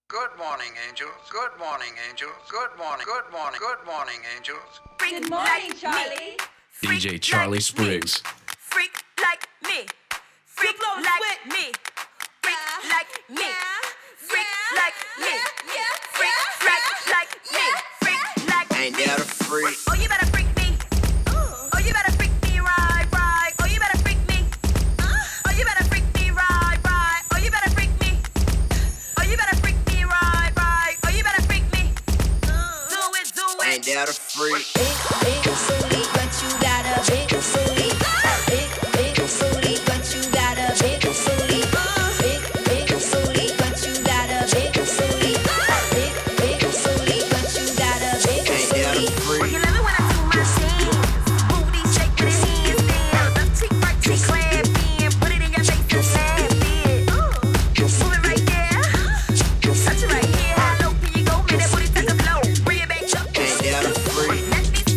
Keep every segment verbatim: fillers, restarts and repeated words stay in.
Good morning, angels. Good morning, angels. Good morning. Good morning. Good morning, angels. Good morning, Charlie. D J Charlie Spriggs. Freak like me. Freak like me. Freak like me. Freak like me. Freak like like me. Freak like me. Ain't that a freak? Oh, you better freak me. Oh, you better freak me right, right. Oh, you better freak me. Oh, you better freak me right, right. Oh, you better freak me. Oh, you better freak me right, right. Oh, you better freak me. Do it, do it. Ain't that a freak? Big, big booty, but you got a big booty. Big, big booty, but you got a big booty. Big, big booty, but you got a big booty. Big, big booty, but you got a big Ain't that a booty. freak? You love it when I do my thing. Booty shake with the hands down. Left cheek, right cheek, grab in. Put it in your face and laugh it. Move it right there. Touch it right here. How low can you go? Man, that booty touch the floor. Bring it back up. Ain't that a freak? Let me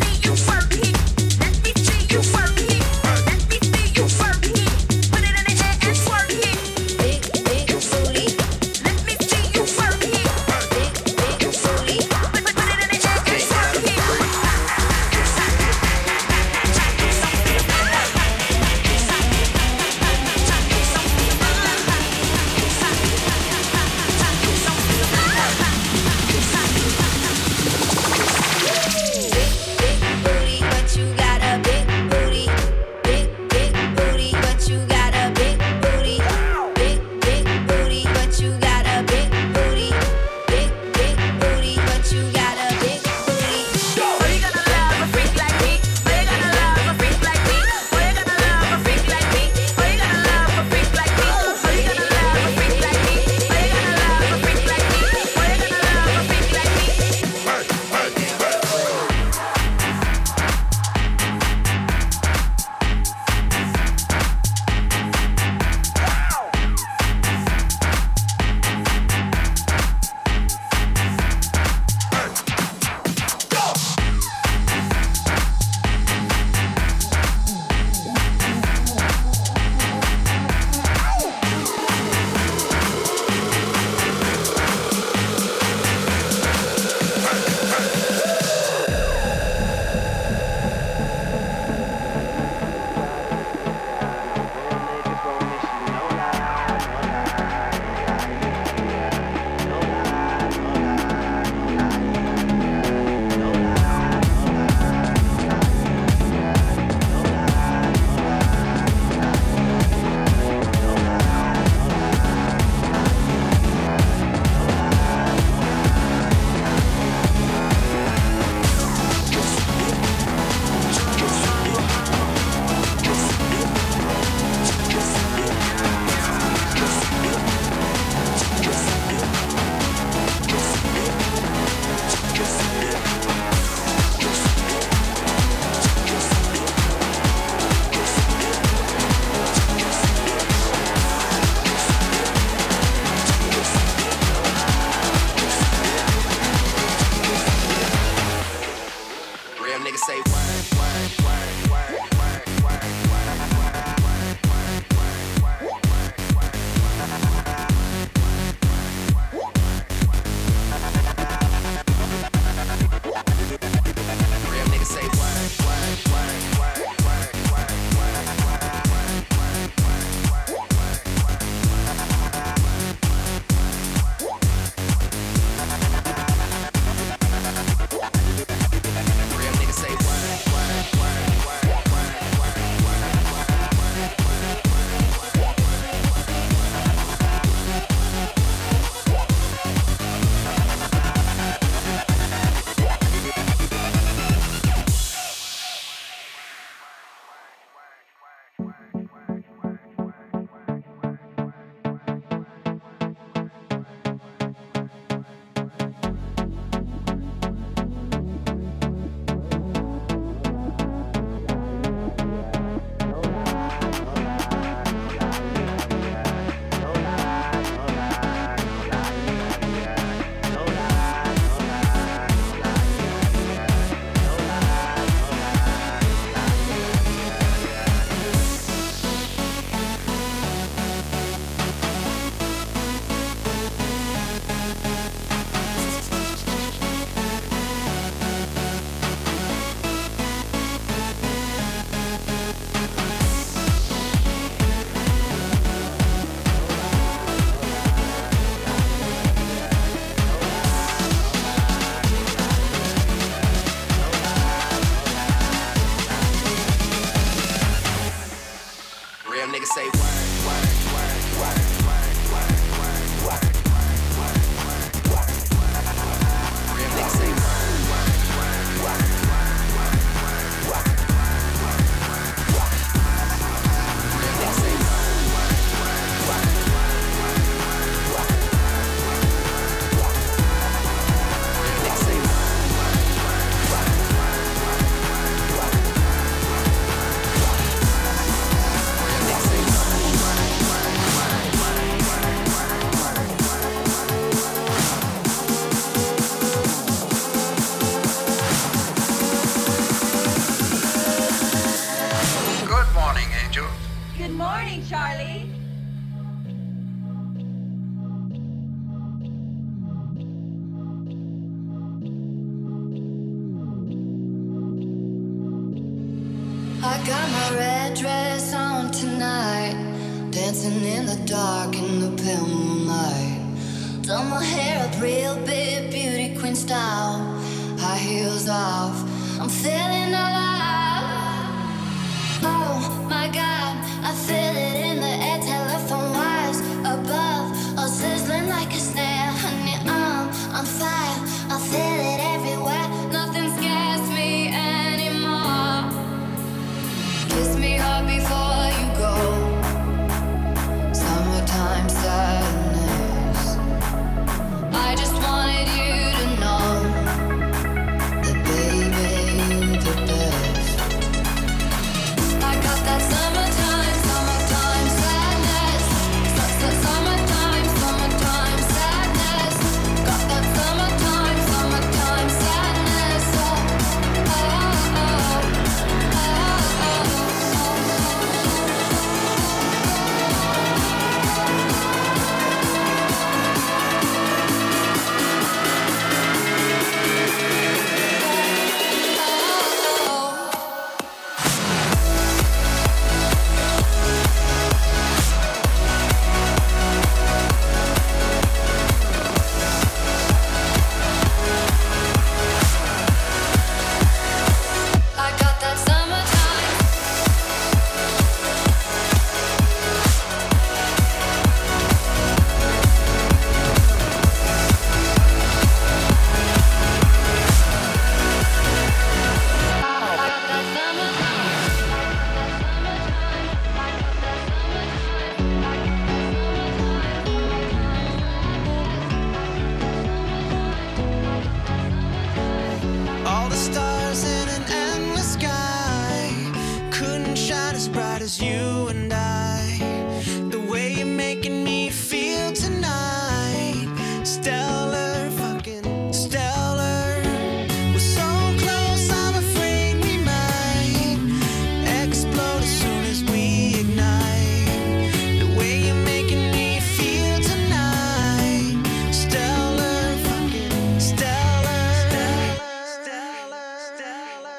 got my red dress on tonight, dancing in the dark in the pale moonlight. Done my hair up real big, beauty queen style, high heels off, I'm feeling alive. Oh my God, I feel it in the air, telephone wires above, all sizzling like a snare. Honey, I'm on fire, I feel it everywhere, nothing scares me anymore. Kiss me hard before you go, summertime sadness. I just wanted you to know that baby, you're the best. I got that summertime, summertime sadness. Su- su- Summertime, summertime sadness. Got that summertime, summertime sadness. Oh, oh, oh, oh, I got that summertime. I got that All the stars in an endless sky couldn't shine as bright as you and I. The way you're making me feel tonight, stellar, fucking stellar. We're so close, I'm afraid we might explode as soon as we ignite. The way you're making me feel tonight, stellar, fucking stellar. Stellar, stellar,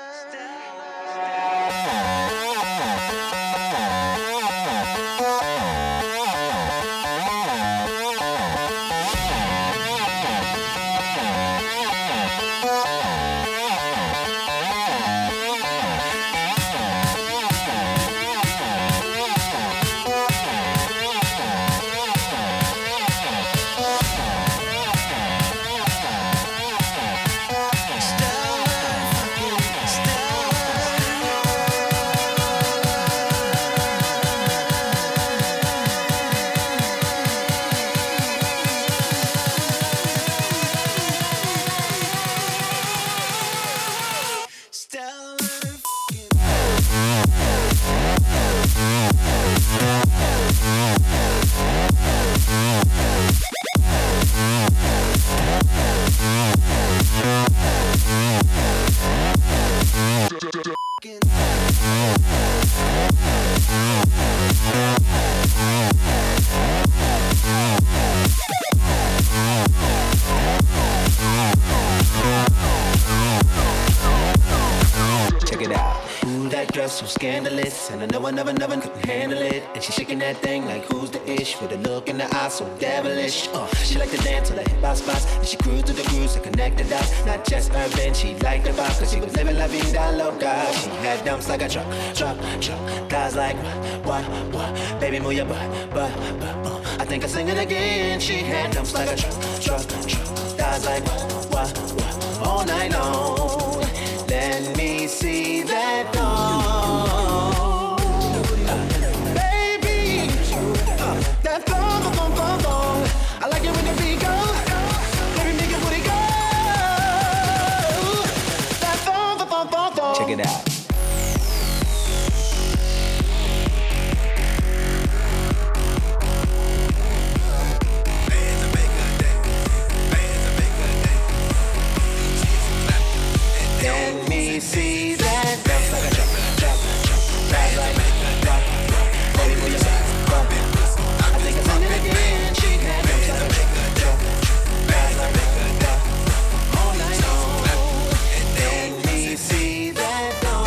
stellar, fucking Check it out. Ooh, that dress so scandalous, and I know I never, never couldn't handle it. And she shaking that thing like who's the ish, with a look in the eye so devilish. Uh, she like to dance till the hip hop spots, and she cruised to the grooves to connect the dots. Not just urban, she liked the vibe, cause she was living la vida loca. She had dumps like a truck, truck, truck. Thighs like what, what, what? Baby, move your butt, butt, butt. Uh, I think I sing it again. She had dumps like a truck, truck, truck. Thighs like what, what, what? All night long. Let me see that thong. Baby, uh, that thong, thong, thong, thong. I like it when the beat goes. Baby, make it booty go. That thong, thong, thong, thong. Check it out. Let me see that bounce like a truck, truck, truck. Ride like rock, rock. Baby, move your body, bump it. I think I'm singing again. She had bounce like a truck, truck. Ride like rock, all night long. Let me see that bounce.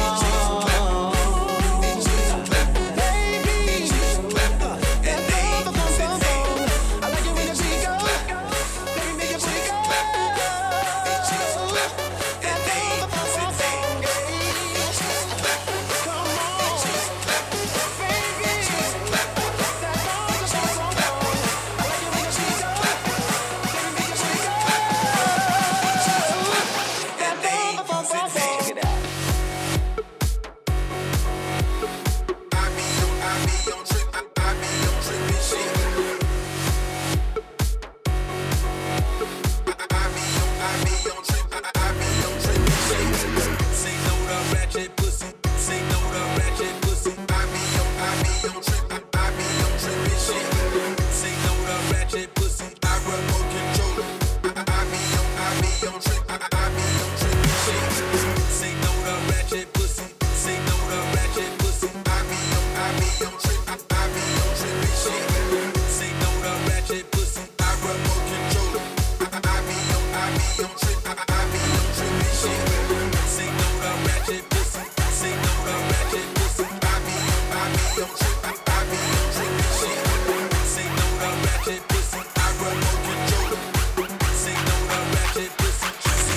remote control it. I, I be on, I be on trip, I, I be on trip. Shit. Say no to ratchet pussy. Say no to ratchet pussy. I be on, I be on trip, I, I be on trip. Shit. Say no to ratchet pussy. I remote control it. I, I be on, I be on trip, I, I be on trip. Shit. Say no to ratchet pussy. Say no to ratchet pussy. I be on, I be on trip, I, I be on trip. Shit. Say no to ratchet pussy. I remote control it. Say no to ratchet pussy.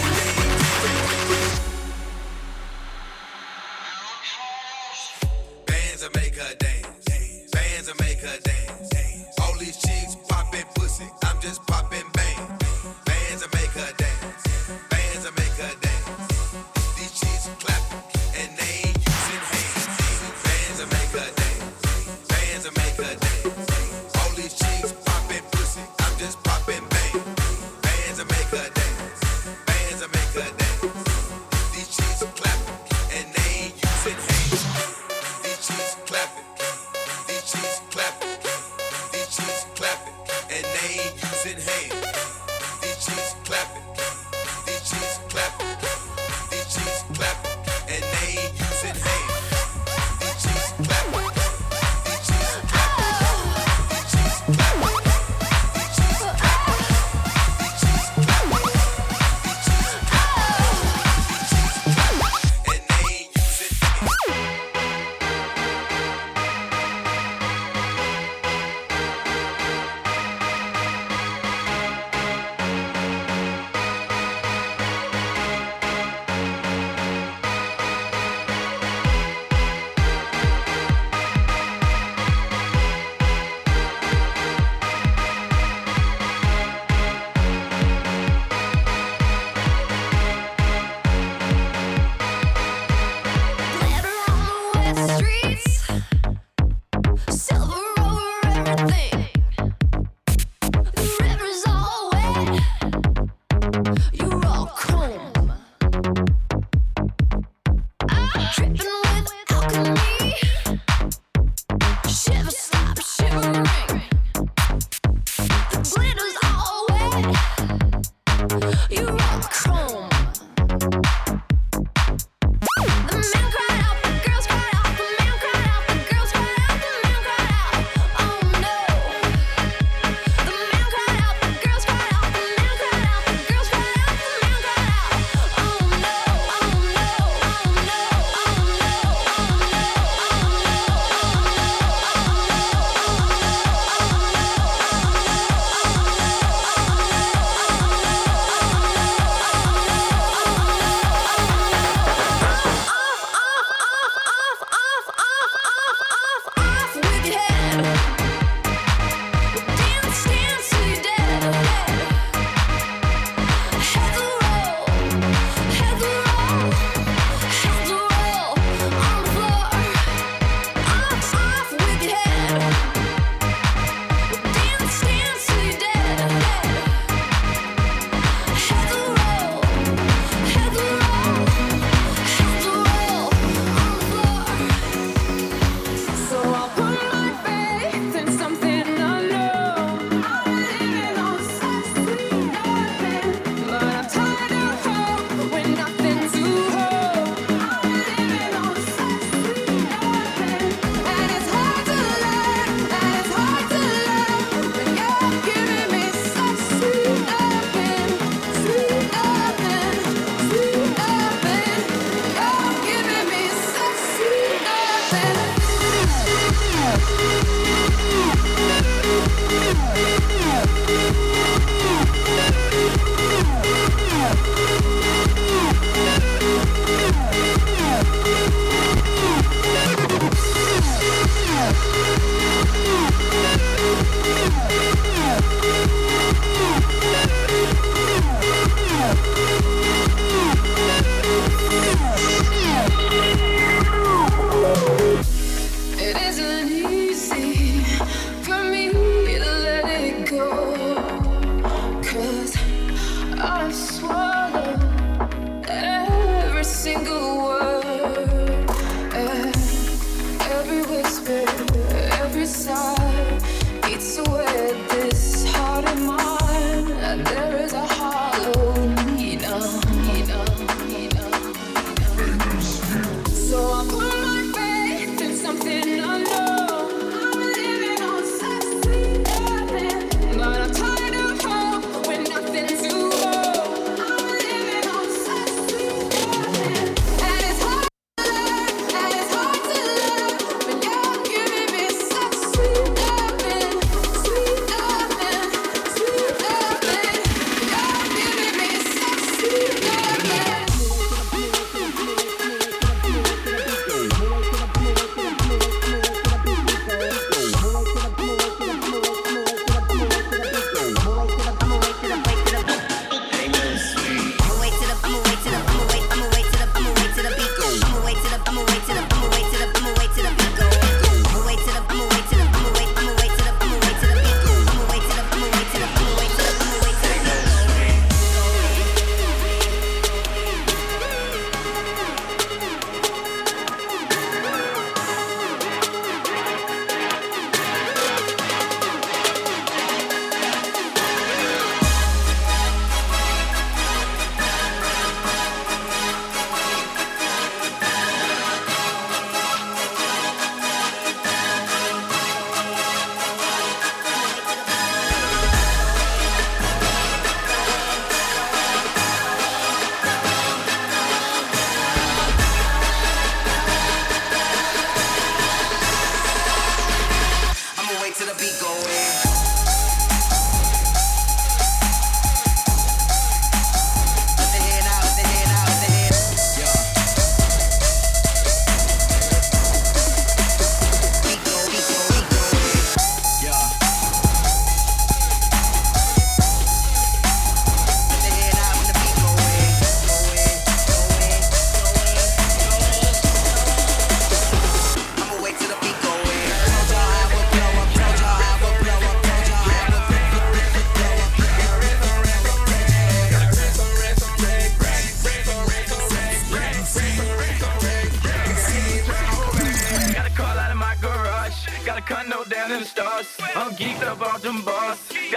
Bands that make her dance. Bands that make her dance. All these chicks popping pussy. I'm just popping bang. Bands that make her dance. Bands that make her dance. These chicks clapping and they ain't using hands. Bands that make her dance. Bands that make her dance. All these chicks popping pussy. I'm just popping bang. Bands that make her dance. Bands that make her dance. These chicks clapping and they ain't using hands. These chicks clapping. These chicks clapping. These chicks clapping and they ain't using hands. These chicks clapping. These chicks clapping. These chicks clapping and they ain't using hands. These chicks clapping. These chicks clapping. These chicks clapping. These chicks clapping. These chicks clapping. These chicks clapping. And they ain't using hands.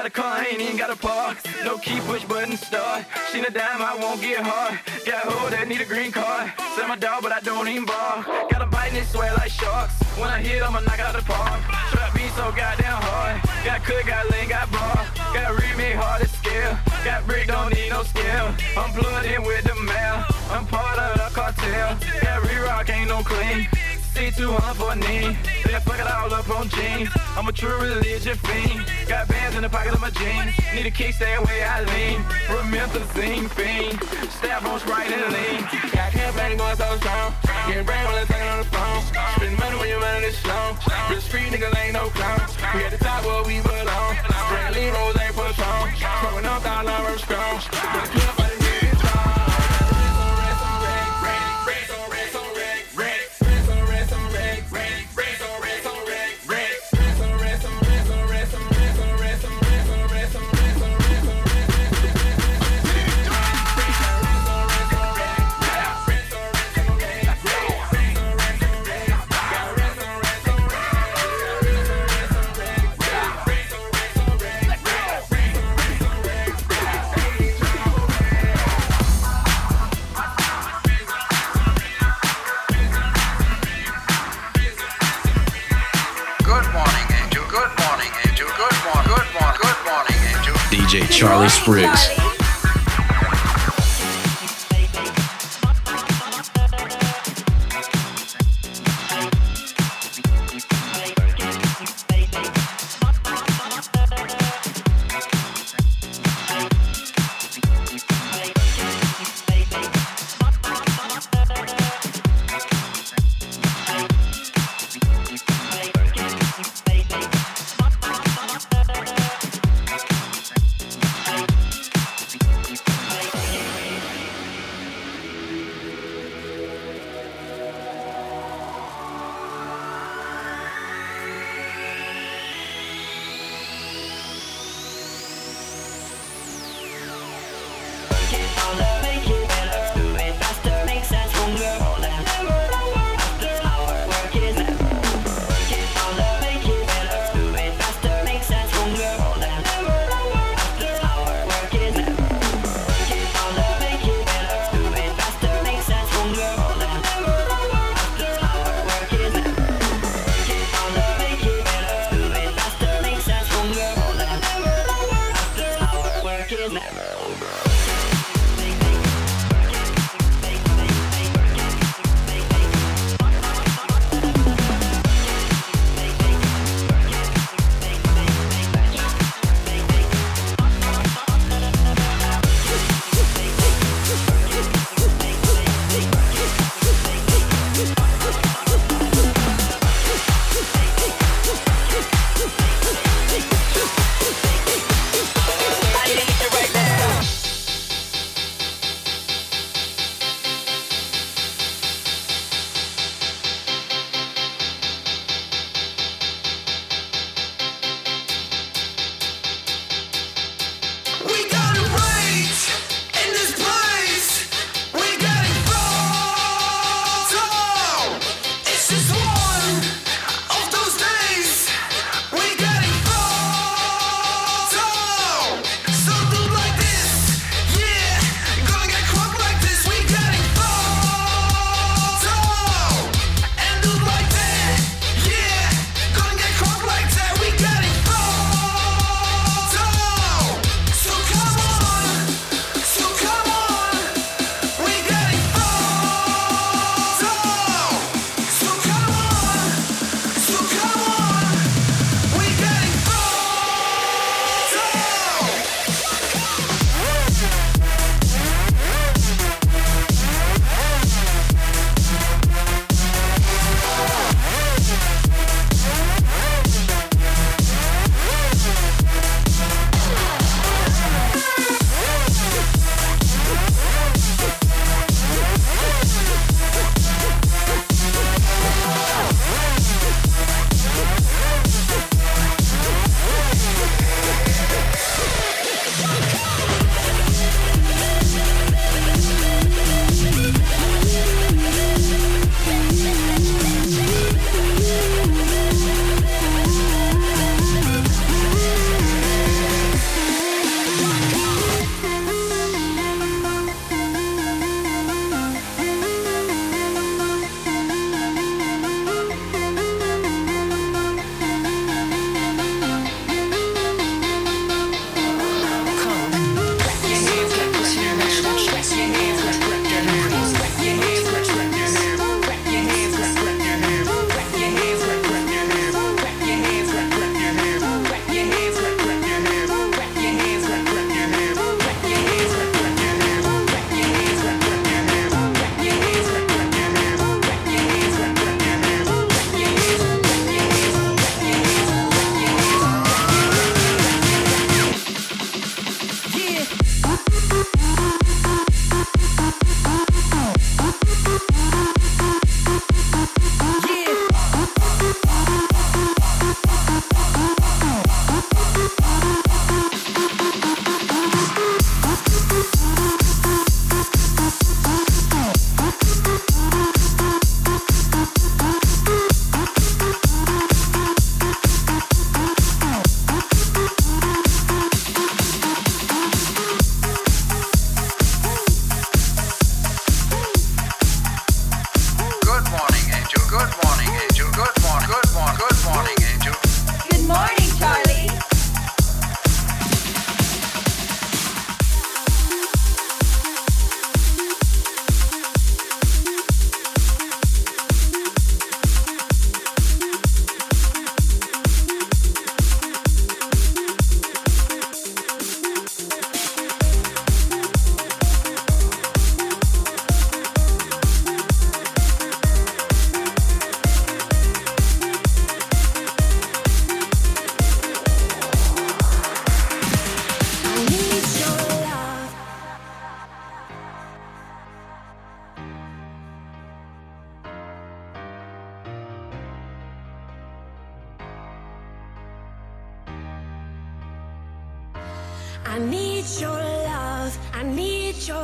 Got a car, ain't even got a park. No key, push button, start. She a dime, I won't get hard. Got a hoe that need a green card. Sell my dog, but I don't even bar. Got a bite and it sweat like sharks. When I hit, I'ma knock out the park. Trap beat so goddamn hard. Got cook, got lean, got bar. Got remake, hard to scale. Got brick, don't need no scale. I'm plugged in with the mail. I'm part of the cartel. Got re-rock, ain't no clean. C two hundred for a knee. Then fuck it all up on jeans. I'm a true religion fiend. Got bands in the pocket of my jeans. Need a kickstand way I lean. Promethazine fiend. Staff on Sprite and lean. Got campaign going so strong. Getting brain while I'm talking on the phone. Spend money when you're running this slow. Real street niggas ain't no clowns. We at the top where we belong. Straight lean rolls ain't push on. Smoking up all our strong. D J Charlie Spriggs.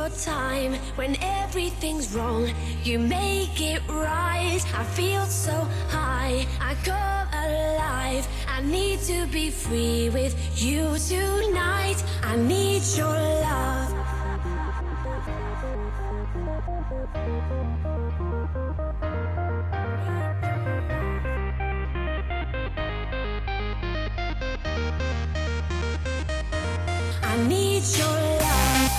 time when everything's wrong. You make it right. I feel so high. I come alive. I need to be free with you tonight. I need your love. I need your love.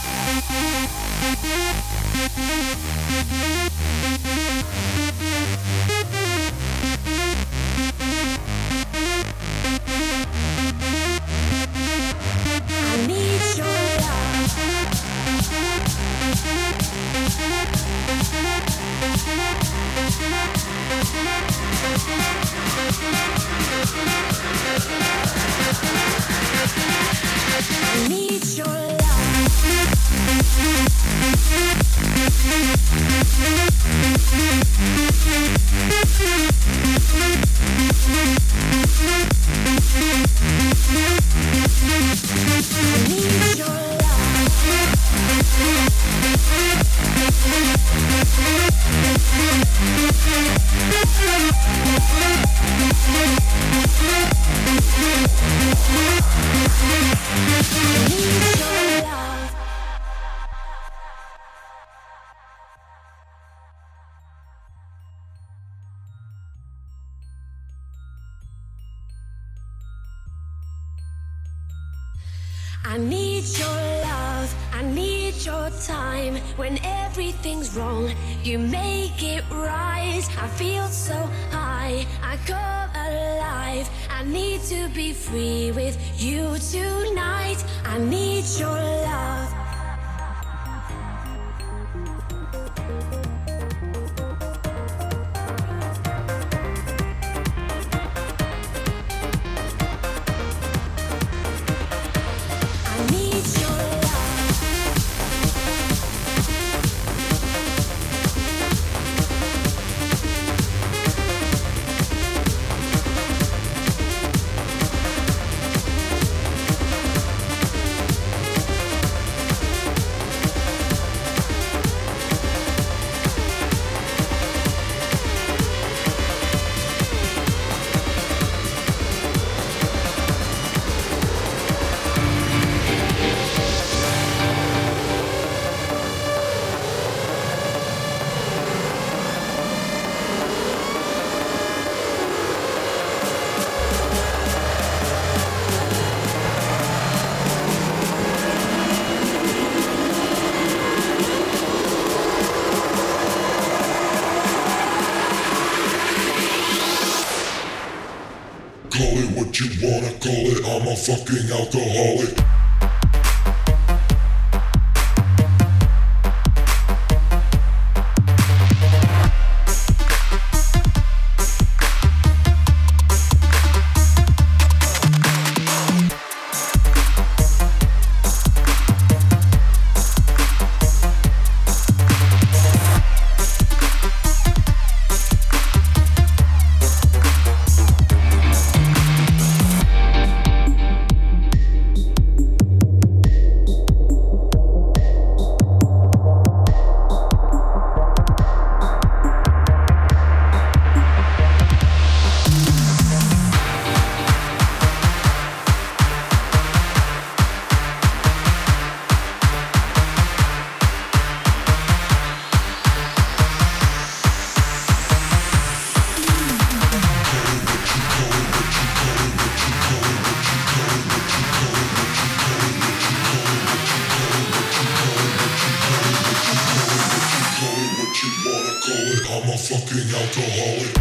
I need your love. I need your I need your love, I need your time. When everything's wrong, you make it right. I feel so high, I come alive. I need to be free with you tonight. I need your love. Call it what you wanna call it, I'm a fucking alcoholic. I'm a fucking alcoholic.